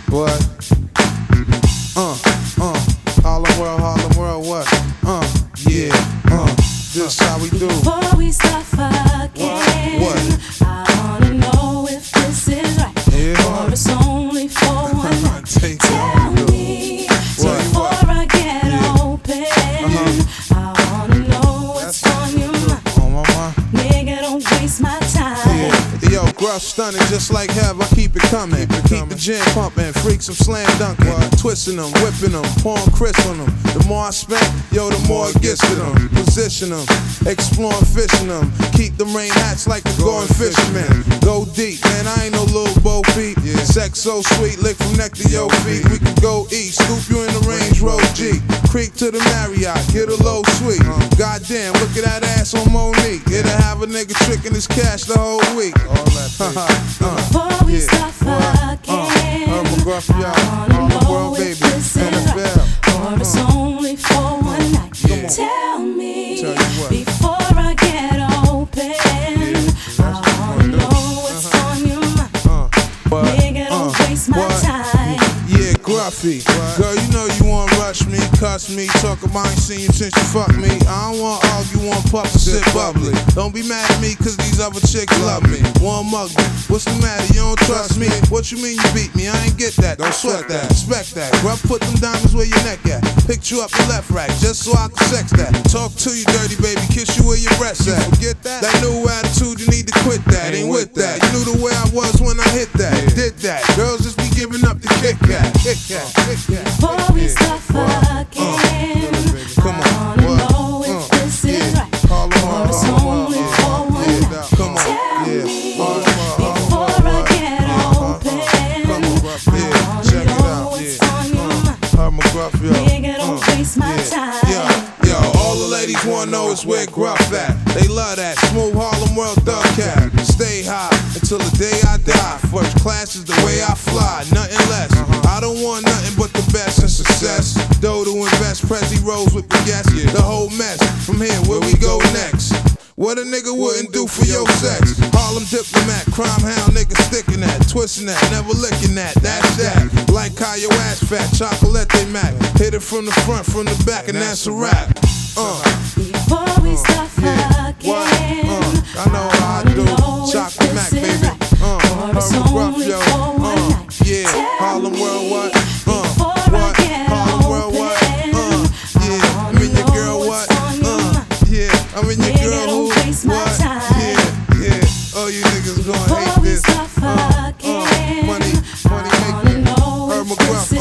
What? Harlem World, what? Yeah, this how we do. Before we start fucking, What? I wanna know if this is right. Yeah. Or it's only for one night. Tell me before I get open. I wanna know what's on your mind. On my mind. Nigga, don't waste my time. Yeah. Yo, gruff stunning just like Hev, I keep it coming. Keep the gin pumping, freaks I'm slam dunking. Twisting them, whipping them, pouring Chris on them. The more I spend, yo, the more it gets to them. Position them, exploring, fishing them. Keep them rain hats like the going fisherman. Go deep, man, I ain't no little Bo Peep. Sex so sweet, lick from neck to your feet. We can go eat, scoop you in the Range Rover G. Creep to the Marriott, get a low suite. Goddamn, look at that ass on Monique. It'll have a nigga tricking his cash the whole week. Before we start fucking, McGruff, y'all. I wanna Harlem know World, if baby. this is right. NFL. Or it's only for one night. Tell me before I get open. I wanna know what's on your mind. Nigga, don't waste my time. Yeah, Gruffy. Girl, you know you wanna rush me, cuss me, talk about I ain't seen you since you fucked me. I don't wanna argue, want puff and sit bubbly. Don't be mad at me, cause these other chicks love me. Wanna mug me. What's the matter? You don't trust me? What you mean you beat me? I ain't get that. Don't sweat that. Expect that. Gruff, put them diamonds where your neck at. Picked you up the left rack, just so I can sex that. Talk to you, dirty baby, kiss you where your breasts at. Forget that. That new attitude, you need to quit that. Ain't with that. You knew the way I was when I hit that. Did that. Girls just be giving up the Kit Kat. Kit Kat. Before we start fucking, Come on. I wanna know if this is right. Or it's only for one night. Come on. Tell Yeah. me before I get open. I Check wanna it know out. what's on your mind. McGruff, yo. Nigga, don't waste my time. Yo, all the ladies wanna know is where Gruff at. They love that smooth Harlem World thug cat. Stay high until the day I die. First class is the way I fly, nothing less. I don't want nothing but the best and success. Dough to invest, Prezi rolls with the guests. The whole mess. From here, where we go next? What a nigga wouldn't do for your sex. Harlem diplomat, crime hound, nigga sticking that, twisting that, never licking that. That's that. Like how your ass fat, chocolate they mac. Hit it from the front, from the back, and that's a wrap. Before we start fucking, I know how I do. Chocolate Mac, baby. McGruff, yo. Yeah, Harlem World, what? What? Harlem World, what? Yeah, I mean your girl, what? Yeah, I mean your girl, who? What? Yeah. Oh, you niggas gonna hate this. Money making. McGruff.